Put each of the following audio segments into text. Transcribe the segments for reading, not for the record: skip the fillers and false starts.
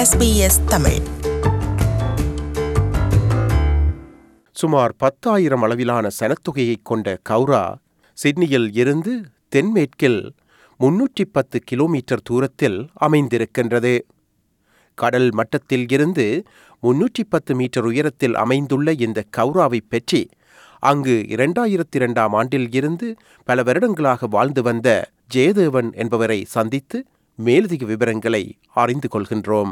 SBS Tamil. சுமார் 10,000 அளவிலான சனத்தொகையை கொண்ட கௌரா சிட்னியில் இருந்து தென்மேற்கில் 310 கிலோமீட்டர் தூரத்தில் அமைந்திருக்கின்றது. கடல் மட்டத்தில் இருந்து 310 மீட்டர் உயரத்தில் அமைந்துள்ள இந்த கௌராவை பற்றி அங்கு 2002ஆம் ஆண்டில் இருந்து பல வருடங்களாக வாழ்ந்து வந்த ஜெயதேவன் என்பவரை சந்தித்து மேலதிக விவரங்களை அறிந்து கொள்கின்றோம்.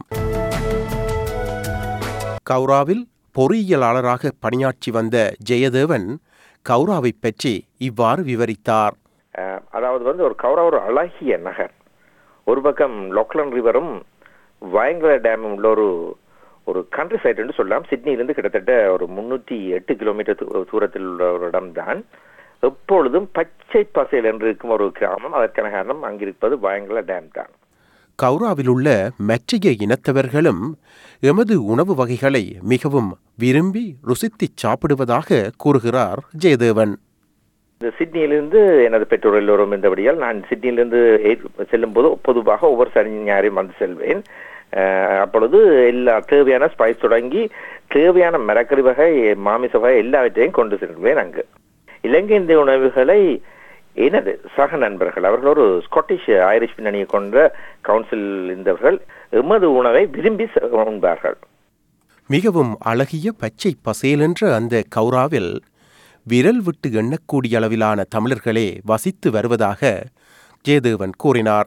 கௌராவில் பொறியியலாளராக பணியாற்றி வந்த ஜெயதேவன் கௌராவை பற்றி இவ்வாறு விவரித்தார். அதாவது ஒரு கௌரா ஒரு அழகிய நகர். ஒரு பக்கம் லொக்லன் ரிவரும் வயங்கல டேமும் உள்ள ஒரு கண்ட்ரி சைட் என்று சொல்லலாம். சிட்னியிலிருந்து கிட்டத்தட்ட ஒரு 308 கிலோமீட்டர் தூரத்தில் உள்ள ஒரு இடம்தான். எப்பொழுதும் பச்சை பசேல் என்று இருக்கும் ஒரு கிராமம். அதற்கான காரணம் அங்கிருப்பது வயங்கல டேம் தான். கௌராவில் உள்ள மற்றைய இனத்தவர்களும் எமது உணவு வகைகளை மிகவும் விரும்பி ருசித்து சாப்பிடுவதாக கூறுகிறார் ஜெயதேவன். இந்த சிட்னியிலிருந்து எனது பெற்றோர் எல்லோரும் இருந்தபடியால் நான் சிட்னியிலிருந்து செல்லும் போது பொதுவாக ஒவ்வொரு சனி ஞாயிறும் வந்து செல்வேன். அப்பொழுது எல்லா தேவையான ஸ்பைஸ் தொடங்கி தேவையான மரக்கறி வகை, மாமிச வகை எல்லாவற்றையும் கொண்டு செல்வேன். அங்கு இலங்கை இந்திய உணவுகளை எனது சக நண்பர்கள், அவர்கள் ஒரு ஸ்காட்டிஷ் ஐரிஷ் பின்னணியை கொண்ட கவுன்சில் இருந்தவர்கள் எமது உணவை விரும்பி உண்பார்கள். மிகவும் அழகிய பச்சை பசேலென்ற அந்த கௌராவில் விரல் விட்டு எண்ணக்கூடிய அளவிலான தமிழர்களே வசித்து வருவதாக ஜெயதேவன் கூறினார்.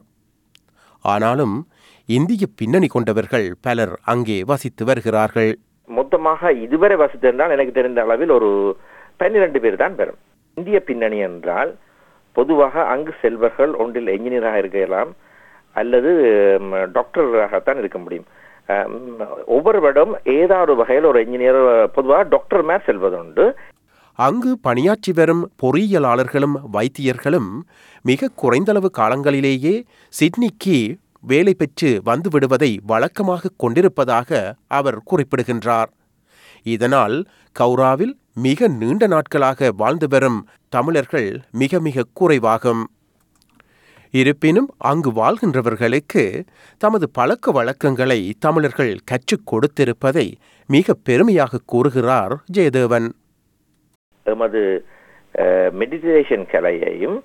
ஆனாலும் இந்திய பின்னணி கொண்டவர்கள் பலர் அங்கே வசித்து வருகிறார்கள். மொத்தமாக இதுவரை வசித்திருந்தால் எனக்கு தெரிந்த அளவில் ஒரு 12 பேர் தான் பெறும். இந்திய பின்னணி என்றால் பொதுவாக அங்கு செல்வர்கள் ஒன்றில் என்ஜினியராக இருக்கலாம் அல்லது டாக்டராகத்தான் இருக்க முடியும். ஒவ்வொரு வருடம் ஏதாவது வகையில் ஒரு என்ஜினியர், பொதுவாக டாக்டர் மேல் செல்வதுண்டு. அங்கு பணியாற்றி வரும் பொறியியலாளர்களும் வைத்தியர்களும் மிக குறைந்தளவு காலங்களிலேயே சிட்னிக்கு வேலை பெற்று வந்துவிடுவதை வழக்கமாக கொண்டிருப்பதாக அவர் குறிப்பிடுகின்றார். இதனால் கௌராவில் மிக நீண்ட நாட்களாக வாழ்ந்து வரும் தமிழர்கள் மிக மிக குறைவாகும். இருப்பினும் அங்கு வாழ்கின்றவர்களுக்கு தமது பழக்க வழக்கங்களை தமிழர்கள் கற்றுக் கொடுத்திருப்பதை மிக பெருமையாக கூறுகிறார் ஜெயதேவன். எமது மெடிடேஷன் கலையையும்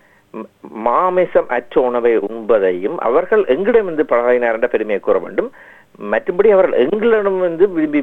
மாமிசம் அற்ற உணவை உண்பதையும் அவர்கள் எங்களிடமிருந்து பழகினார் என்ற பெருமையை கூற வேண்டும். மற்றபடி அவர்கள் எங்களிடமிருந்து விரும்பி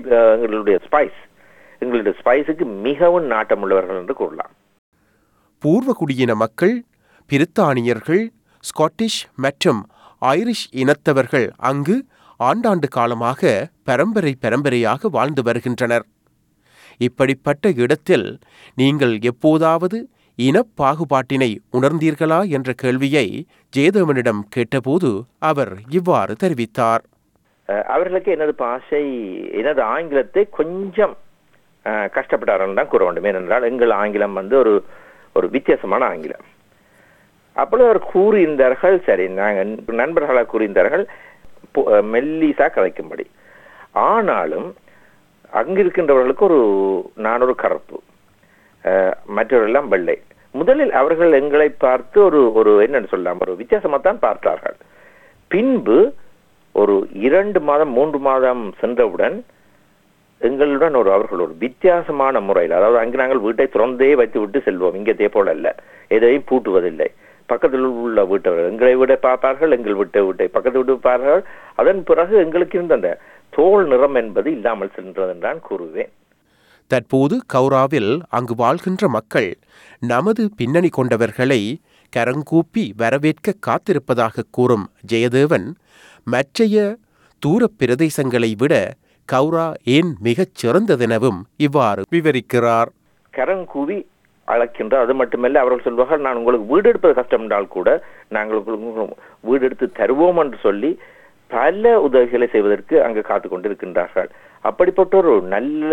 எங்களுடைய ஸ்பைஸுக்கு மிகவும் நாட்டம் உள்ளவர்கள் என்று கூறலாம். பூர்வகுடியின மக்கள், பிரித்தானியர்கள், ஸ்காட்டிஷ் மற்றும் ஐரிஷ் இனத்தவர்கள் அங்கு ஆண்டாண்டு காலமாக பரம்பரையாக வாழ்ந்து வருகின்றனர். இப்படிப்பட்ட இடத்தில் நீங்கள் எப்போதாவது இனப்பாகுபாட்டினை உணர்ந்தீர்களா என்ற கேள்வியை ஜெயதேவனிடம் கேட்டபோது அவர் இவ்வாறு தெரிவித்தார். அவர்களுக்கு எனது பாஷை, எனது ஆங்கிலத்தை கொஞ்சம் கஷ்டப்பட்டார்கள் தான் கூற வேண்டும். ஏனென்றால் எங்கள் ஆங்கிலம் ஒரு வித்தியாசமான ஆங்கிலம். அப்பொழுது அவர் கூறியிருந்தார்கள், சரி நாங்கள் நண்பர்களாக கூறியிருந்தார்கள் மெல்லிசா கதைக்கும்படி. ஆனாலும் அங்கிருக்கின்றவர்களுக்கு நான் ஒரு கருப்பு, மற்றவர்களெல்லாம் வெள்ளை. முதலில் அவர்கள் எங்களை பார்த்து ஒரு என்னன்னு சொல்லலாம், ஒரு வித்தியாசமாகத்தான் பார்த்தார்கள். பின்பு ஒரு 2 மாதம் 3 மாதம் சென்றவுடன் எங்களுடன் அவர்கள் ஒரு வித்தியாசமான முறையில், அதாவது அங்கு நாங்கள் வீட்டை திறந்தே வைத்து விட்டு செல்வோம். இங்கே போல அல்ல, எதையும் பூட்டுவதில்லை. பக்கத்தில் உள்ள வீட்டவர்கள் எங்களை விட பார்ப்பார்கள், எங்கள் வீட்டை பக்கத்து விட்டு பார்ப்பார்கள். அதன் பிறகு எங்களுக்கு இருந்த அந்த தோல் நிறம் என்பது இல்லாமல் சென்றது என்றான் கூறுவேன். தற்போது கௌராவில் அங்கு வாழ்கின்ற மக்கள் நமது பின்னணி கொண்டவர்களை கரங்கூப்பி வரவேற்க காத்திருப்பதாக கூறும் ஜெயதேவன், மற்றைய தூர பிரதேசங்களை விட கௌரா ஏன் மிகச் சிறந்ததெனவும் இவ்வாறு விவரிக்கிறார். கரங்கூவி அழைக்கின்ற, அது மட்டுமல்ல அவர்கள் சொல்வார்கள், நான் உங்களுக்கு வீடு எடுப்பது கஷ்டம் என்றால் கூட நாங்கள் உங்களுக்கு வீடு எடுத்து தருவோம் என்று சொல்லி பல உதவிகளை செய்வதற்கு அங்கு காத்து கொண்டிருக்கின்றார்கள். அப்படிப்பட்ட ஒரு நல்ல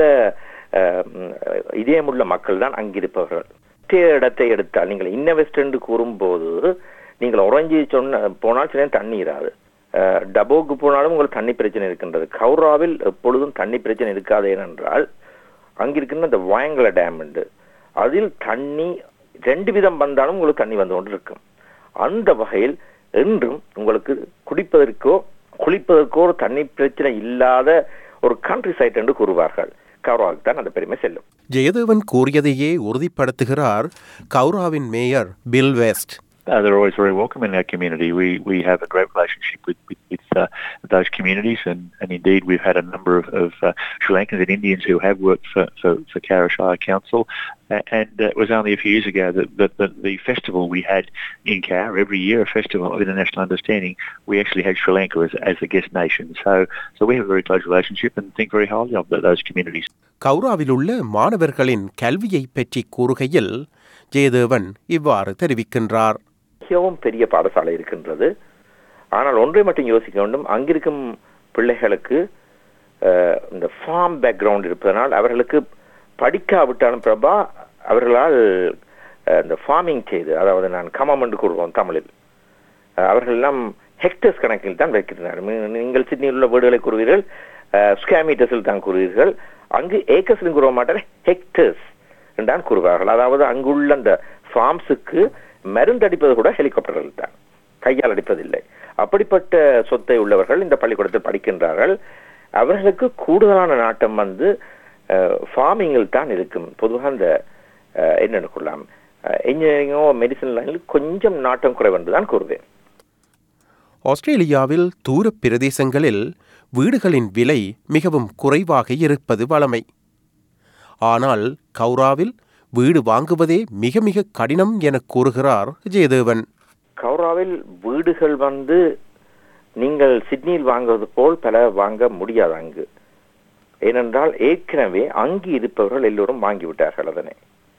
இதயமுள்ள மக்கள் தான் அங்கிருப்பவர்கள். இடத்தை எடுத்தால் நீங்கள் இன்னவெஸ்ட் என்று கூறும்போது நீங்கள் உறைஞ்சி போனால் சில தண்ணீராது, டபோக்கு போனாலும் உங்களுக்கு தண்ணி பிரச்சனை இருக்கின்றது. கௌராவில் எப்பொழுதும் தண்ணி பிரச்சனை இருக்காது. ஏனென்றால் அங்கிருக்கின்ற இந்த வயங்கல டேம் உண்டு, அதில் தண்ணி 2 விதம் வந்தாலும் உங்களுக்கு தண்ணி வந்து கொண்டு இருக்கும். அந்த வகையில் என்றும் உங்களுக்கு குடிப்பதற்கோ குளிப்பதற்கோ ஒரு தண்ணி பிரச்சனை இல்லாத ஒரு கண்ட்ரி சைட் என்று கூறுவார்கள். கௌராவுக்கு தான் அந்த பெருமை செல்லும். ஜெயதேவன் கூறியதையே உறுதிப்படுத்துகிறார் கௌராவின் mayor Bill West. They're always very welcome in our community. We have a great relationship with those communities, and indeed we've had a number of Sri Lankans and Indians who have worked for Cowra Shire Council, and it was only a few years ago that the festival we had in Cowra, every year a festival of international understanding, we actually had Sri Lanka as the guest nation. So we have a very close relationship and think very highly of those communities. கௌராவில் உள்ள மாணவர்களின் கல்வியை பற்றி கூறுகையில் ஜெயதேவன் இவ்வாறு தெரிவிக்கின்றார். மிகவும் பெரிய பாடசாலை இருக்கின்றது. ஆனால் ஒன்றை மட்டும் யோசிக்க வேண்டும், அங்கிருக்கும் பிள்ளைகளுக்கு இந்த ஃபார்ம் பேக்ரவுண்ட் இருப்பதனால் அவர்களுக்கு படிக்காவிட்டாலும் பிரபா அவர்களால் இந்த ஃபார்மிங் செய்து, அதாவது நான் கமம் என்று கூறுவோம் தமிழில், அவர்கள் எல்லாம் ஹெக்டர்ஸ் கணக்கில் தான் வைக்கிறார்கள். நீங்கள் சிட்னியில் உள்ள வீடுகளை கூறுவீர்கள், ஸ்கொயர் மீட்டர்ஸில் தான் கூறுவீர்கள். அங்கு ஏக்கர்ஸ் கூற மாட்டார், ஹெக்டர்ஸ் தான் கூறுவார்கள். அதாவது அங்குள்ள அந்த ஃபார்ம்ஸுக்கு மருந்து அடிப்பது கூட ஹெலிகாப்டர்கள் தான், கையால் அடிப்பதில்லை. அப்படிப்பட்ட சொத்தை உள்ளவர்கள் இந்த பள்ளிக்கூடத்தில் படிக்கின்றார்கள். அவர்களுக்கு கூடுதலான நாட்டம் ஃபார்மிங்கில் தான் இருக்கும். பொதுவாக அந்த என்னென்னு கூறலாம், இன்ஜினியரிங்கோ மெடிசன் லைனில் கொஞ்சம் நாட்டம் குறைவென்று தான் கூறுவேன். ஆஸ்திரேலியாவில் தூர பிரதேசங்களில் வீடுகளின் விலை மிகவும் குறைவாக இருப்பது வழமை. ஆனால் கௌராவில் வீடு வாங்குவதே மிக மிக கடினம் என கூறுகிறார் ஜெயதேவன். கௌராவில் வீடுகள் நீங்கள் சிட்னியில் வாங்குவது போல் பல வாங்க முடியாது அங்கு. ஏனென்றால் ஏற்கனவே அங்கு இருப்பவர்கள் எல்லோரும் வாங்கிவிட்டார்கள் அதனை.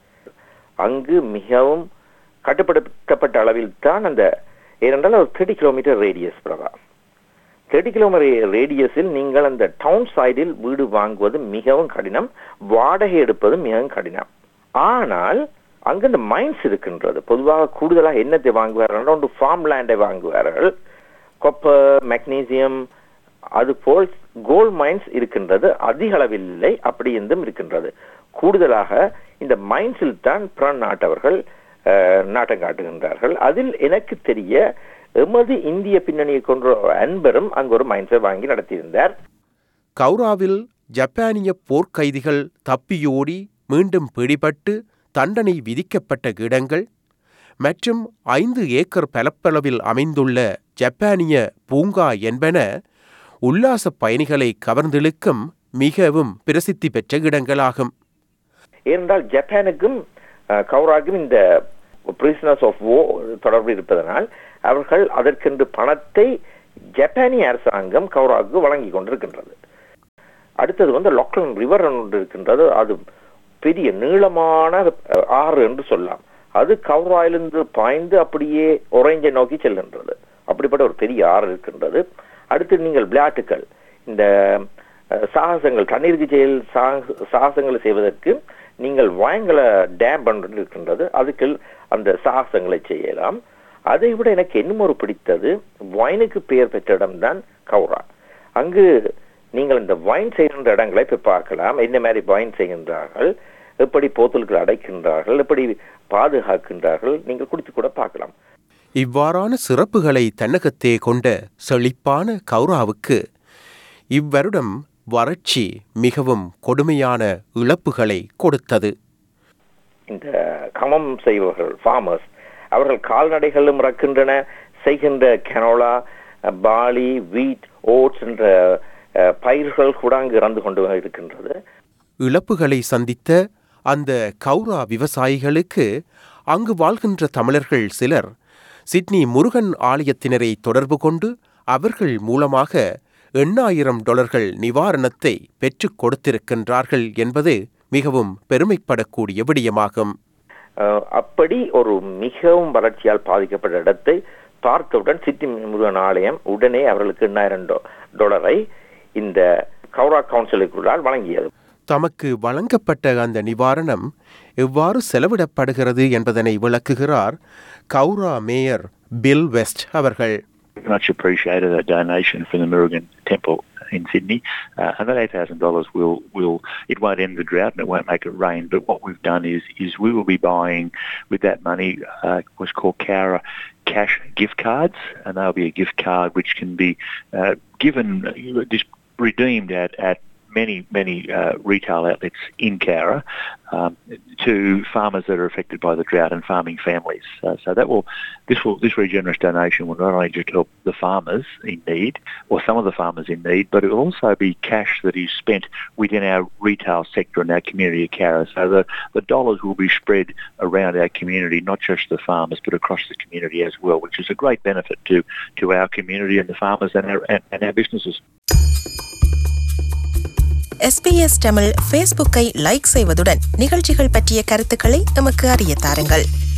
அங்கு மிகவும் கட்டுப்படுத்தப்பட்ட அளவில் தான் ஏனென்றால் ஒரு 30 கிலோமீட்டர் ரேடியஸ் பிரபா. 30 கிலோமீட்டர் ரேடியஸில் நீங்கள் அந்த டவுன் சைடில் வீடு வாங்குவது மிகவும் கடினம், வாடகை எடுப்பது மிகவும் கடினம். ஆனால் அங்கு இந்த மைன்ஸ் இருக்கின்றது. பொதுவாக கூடுதலாக என்னத்தை வாங்குவார்கள், ஃபார்ம் லேண்டை வாங்குவார்கள். கொப்பர், மெக்னீசியம், அதுபோல் கோல்ட் மைன்ஸ் இருக்கின்றது. அதிக அளவில் இல்லை, அப்படி இருந்தும் இருக்கின்றது. கூடுதலாக இந்த மைன்ஸில் தான் பிற நாட்டவர்கள் நாட்டம் காட்டுகின்றார்கள். அதில் எனக்கு தெரிய எமது இந்திய பின்னணியை கொன்ற அன்பரும் அங்கு ஒரு மைன்ஸை வாங்கி நடத்தியிருந்தார். கௌராவில் ஜப்பானிய போர்க்கைதிகள் தப்பியோடி மீண்டும் பிடிபட்டு தண்டனை விதிக்கப்பட்ட இடங்கள் மற்றும் 5 ஏக்கர் பரப்பளவில் அமைந்துள்ள ஜப்பானிய பூங்கா என்பன உல்லாச பயணிகளை கவர்ந்திழுக்கும் மிகவும் பிரசித்தி பெற்ற இடங்களாகும். ஏனென்றால் ஜப்பானுக்கும் கௌராவுக்கும் இந்த பிரிசனர்ஸ் ஆஃப் வார் தொடர்பு இருப்பதனால் அவர்கள் அதற்கென்று பணத்தை ஜப்பானிய அரசாங்கம் கௌராவுக்கு வழங்கி கொண்டிருக்கின்றது. அடுத்தது லாக்லன் ரிவர் ஒன்று இருக்கின்றது. அது பெரிய நீளமான ஆறு என்று சொல்லலாம். அது கௌராயிலிருந்து பாய்ந்து அப்படியே ஒரேஞ்சை நோக்கி செல்கின்றது. அப்படிப்பட்ட ஒரு பெரிய ஆறு இருக்கின்றது. அடுத்து நீங்கள் விளையாட்டுகள், இந்த சாகசங்கள், தண்ணீருக்கு செயல் சாகசங்களை செய்வதற்கு நீங்கள் வாயங்கல டேம் பண்ண இருக்கின்றது. அதுக்கு அந்த சாகசங்களை செய்யலாம். அதை விட எனக்கு இன்னும் ஒரு பிடித்தது, வைனுக்கு பெயர் பெற்ற இடம்தான் கௌரா. அங்கு நீங்கள் இந்த வைன் செய்கின்ற இடங்களை போய் பார்க்கலாம். என்ன மாதிரி வைன் செய்கின்றார்கள், எப்படி போத்தல்கள் அடைக்கின்றார்கள், எப்படி பாதுகாக்கின்றார்கள், நீங்கள் குடித்து கூட பார்க்கலாம். இவ்வாறான சிறப்புகளை தன்னகத்தே கொண்ட செழிப்பான கௌராவுக்கு இவ்வருடம் வறட்சி மிகவும் கொடுமையான இழப்புகளை கொடுத்தது. இந்த கமம் செய்பவர்கள், ஃபார்மர்ஸ், அவர்கள் கால்நடைகளும் இறக்கின்றன, செய்கின்ற கனோலா, பாலி, வீட், ஓட்ஸ் என்ற பயிர்கள் கூட அங்கு இறந்து கொண்டு இருக்கின்றது. இழப்புகளை சந்தித்த அந்த கௌரா விவசாயிகளுக்கு அங்கு வாழ்கின்ற தமிழர்கள் சிலர் சிட்னி முருகன் ஆலயத்தினரை தொடர்பு கொண்டு அவர்கள் மூலமாக $8,000 நிவாரணத்தை பெற்றுக் கொடுத்திருக்கின்றார்கள் என்பது மிகவும் பெருமைப்படக்கூடிய விடயமாகும். அப்படி ஒரு மிகவும் வறட்சியால் பாதிக்கப்பட்ட இடத்தை பார்த்தவுடன் சிட்னி முருகன் ஆலயம் உடனே அவர்களுக்கு $8,000 இந்த கௌரா கவுன்சிலுக்குள்ளால் வழங்கியது. தமக்கு வழங்கப்பட்ட அந்த நிவாரணம் எவ்வாறு செலவிடப்படுகிறது என்பதனை விளக்குகிறார் கௌரா மேயர் பில் வெஸ்ட் அவர்கள். much appreciated a donation from the Murugan Temple in Sydney, and that $8,000 it won't end the drought and it won't make it rain. But what we've done is we will be buying with that money what's called Cowra cash gift cards, and they'll be a gift card which can be redeemed at many retail outlets in Cowra to farmers that are affected by the drought and farming families. So this very generous donation will not only just help the farmers in need, or some of the farmers in need, but it will also be cash that is spent within our retail sector in our community of Cowra. So the dollars will be spread around our community, not just the farmers, but across the community as well, which is a great benefit to our community and the farmers and our businesses. SBS Tamil ஃபேஸ்புக்கை like செய்வதுடன் நிகழ்ச்சிகள் பற்றிய கருத்துக்களை எமக்கு அறிய தாருங்கள்.